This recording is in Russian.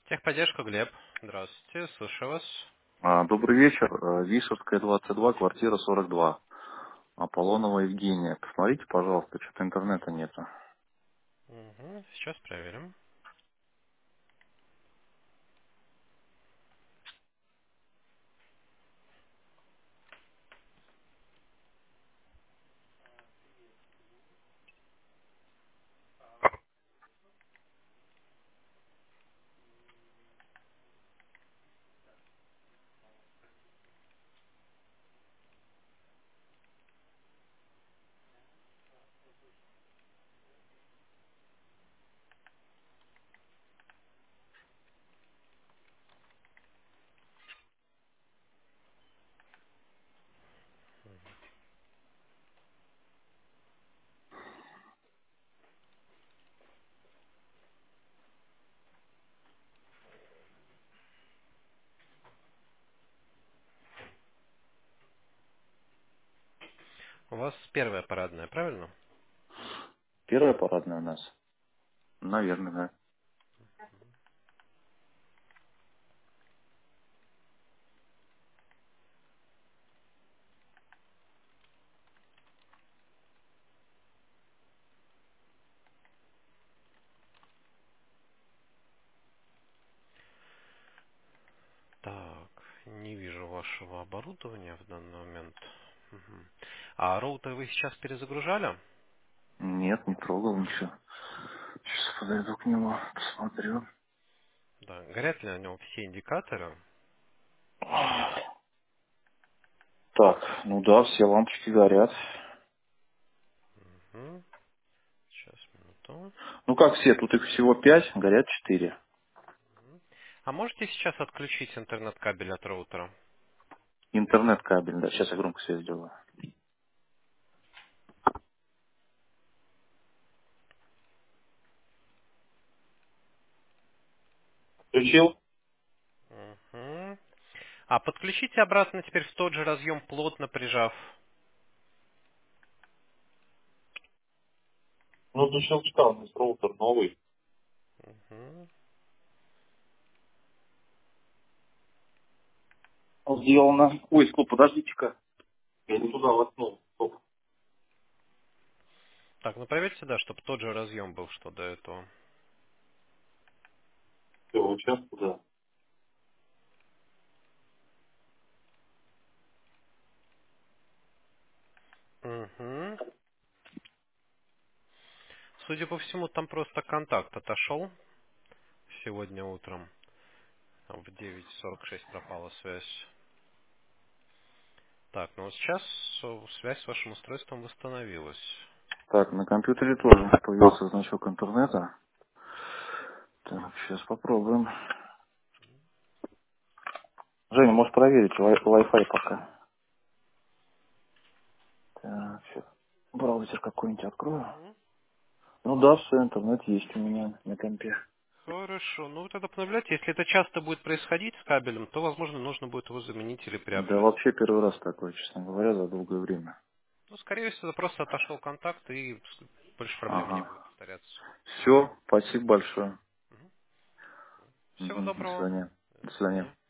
Техподдержка, Глеб. Здравствуйте, слушаю вас. Добрый вечер. Вишерская, 22, квартира 42. Аполлонова Евгения. Посмотрите, пожалуйста, что-то интернета нету. Угу, сейчас проверим. У вас первая парадная, правильно? Первая парадная у нас? Наверное, да. Так, не вижу вашего оборудования в данный момент. Мгм. А роутер вы сейчас перезагружали? Нет, не трогал ничего. Сейчас подойду к нему, посмотрю. Да. Горят ли на нем все индикаторы? Так, ну да, все лампочки горят. Мгм. Сейчас, минуту. Ну как все, тут их всего 5, горят 4. А можете сейчас отключить интернет-кабель от роутера? Интернет-кабель, да, сейчас я громко связь сделаю. Включил? Мгм. А подключите обратно теперь в тот же разъем, плотно прижав. Ну, до щелчка у нас роутер новый. Мгм. Сделано. Ой, стоп, подождите-ка. Я не туда воткнул. Стоп. Так, ну проверьте, да, чтобы тот же разъем был, что до этого. Все, вот сейчас туда. Угу. Судя по всему, там просто контакт отошел сегодня утром. Там в 9:46 пропала связь. Так, ну вот сейчас связь с вашим устройством восстановилась. Так, на компьютере тоже появился значок интернета. Так, сейчас попробуем. Женя, можешь проверить Wi-Fi пока. Так, сейчас. Браузер какой-нибудь открою. Мгм. Ну да, все, интернет есть у меня на компе. Хорошо. Ну, вы тогда понаблюдайте. Если это часто будет происходить с кабелем, то, возможно, нужно будет его заменить или Да приобрести. вообще первый раз такое, честно говоря, за долгое время. Ну, скорее всего, просто отошел контакт, и больше проблем не Ага. будет повторяться. Все, спасибо большое. Мгм. Всего Мгм, до доброго. свидания. До До свидания. свидания.